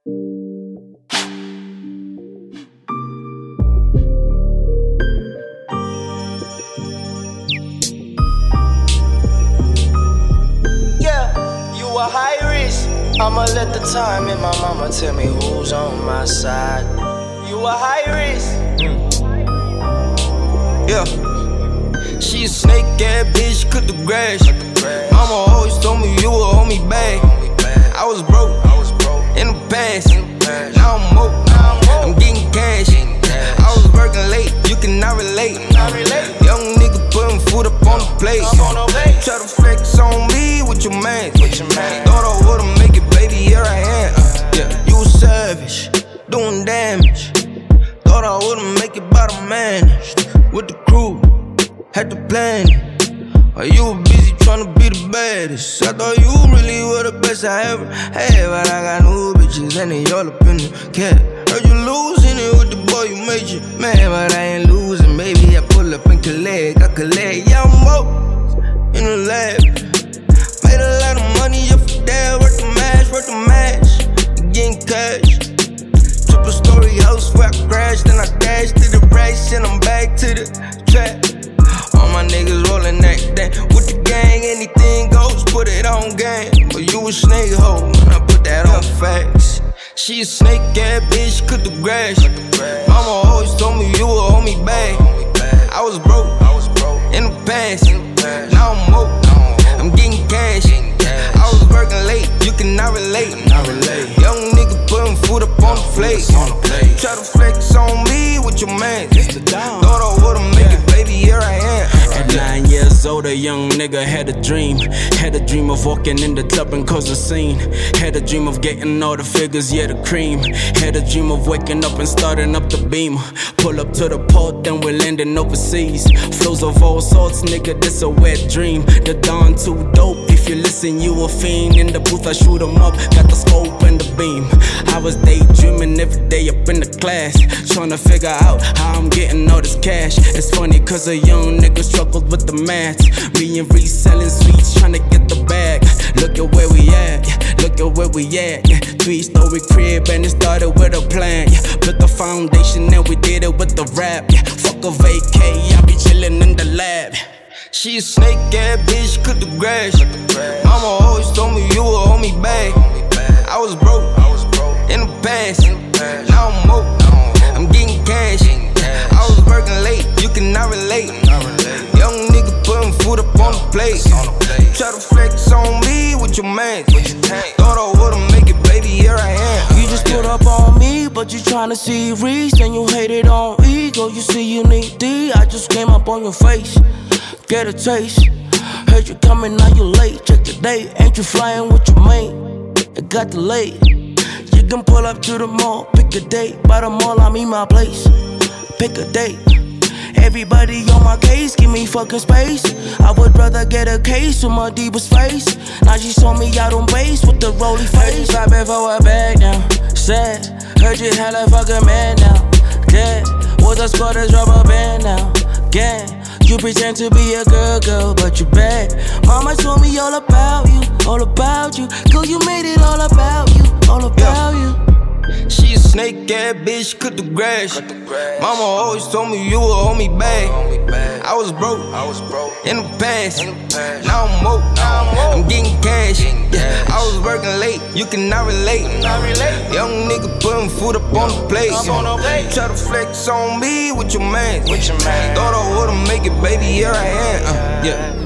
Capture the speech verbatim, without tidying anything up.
A high risk. I'ma let the time and my mama tell me who's on my side. You a high risk. Mm. Yeah. She a snake ass bitch, cut the grass. Mama always told me you would hold me back. I was broke, I was broke in the past. Now I'm woke, I'm getting cash. I was working late, you cannot relate. Young nigga putting food up on the plate. Try to flex on me with your man. Thought I would've make it, baby, here I am. Uh, yeah, you a savage, doing damage. Thought I would've make it, but I managed. With the crew, had to plan it. Or you were busy tryna be the baddest. I thought you really were the best I ever had, but I got new bitches and they all up in the cat. Heard you losing it with the boy you made you mad, but I ain't losing, baby. I pull up and collect, I collect. Yeah, I'm up in the lab. Made a lot of money up for that, worth the match, worth the match. Getting cash. Triple story house where I crashed, then I dashed to the race, and I'm back to the trap. All my niggas rolling that thing with the gang, anything goes, put it on game. But you a snake hoe, when I put that on facts. She a snake ass bitch, cut the grass. Mama always told me you would hold me back. I was broke, I was broke in the past. Now I'm woke, I'm getting cash. I was working late, you cannot relate. Young nigga putting food up on the plate. Try to flex on me with your man. Thought I would've make it, baby, here I am. At nine years old, a young nigga had a dream. Had a dream of walking in the club and cause a scene. Had a dream of getting all the figures, yeah, the cream. Had a dream of waking up and starting up the beam. Pull up to the port, then we're landing overseas. Flows of all sorts, nigga, this a wet dream. The dawn too dope, if you listen, you a fiend. In the booth, I shoot 'em up, got the scope and the beam. I was daydreaming every day up in the class, trying to figure out how I'm getting all this cash. It's funny cause a young nigga struggled with the math. Me and reselling sweets, trying to get the bag. Look at where we at, look at where we at. Yeah. Three-story crib and it started with a plan. Yeah. Put the foundation and we did it with the rap. Yeah. Fuck a vacay, I be chillin' in the lab. She a snake ass bitch, cut the grass. Mama always told me you would hold me back. I was broke, I was broke in the past. Now I'm woke, I'm getting cash. I was working late, you cannot relate. Young nigga putting food up on the plate. Try to flex on me with your man. Thought I would've make it, baby, here I am. You just put up on me, but you tryna see Reese. And you hate it on ego, you see you need D. I just came up on your face, get a taste. Heard you coming, now you late. Check the date, ain't you flying with your mate? It got delayed. You can pull up to the mall, pick a date. By the mall, I mean my place. Pick a date. Everybody on my case, give me fucking space. I would rather get a case with my deepest face. Now she saw me out on base with the rolly face. Heard you for a bag now, sad. Heard you hella fucking man now, dead. With the squatters rubber band now, gang. You pretend to be a good girl, but you bad. Mama told me all about you, all about you. Girl, you made it all about you, all about you. She a snake ass bitch, cut the grass. Mama always told me you would hold me back. I was broke, I was broke in the past. Now I'm woke, I'm getting cash. Yeah. I was working late, you cannot relate. Young nigga putting food up on the plate. Try to flex on me with your man. Thought I would've make it, baby, here I am. Uh, yeah.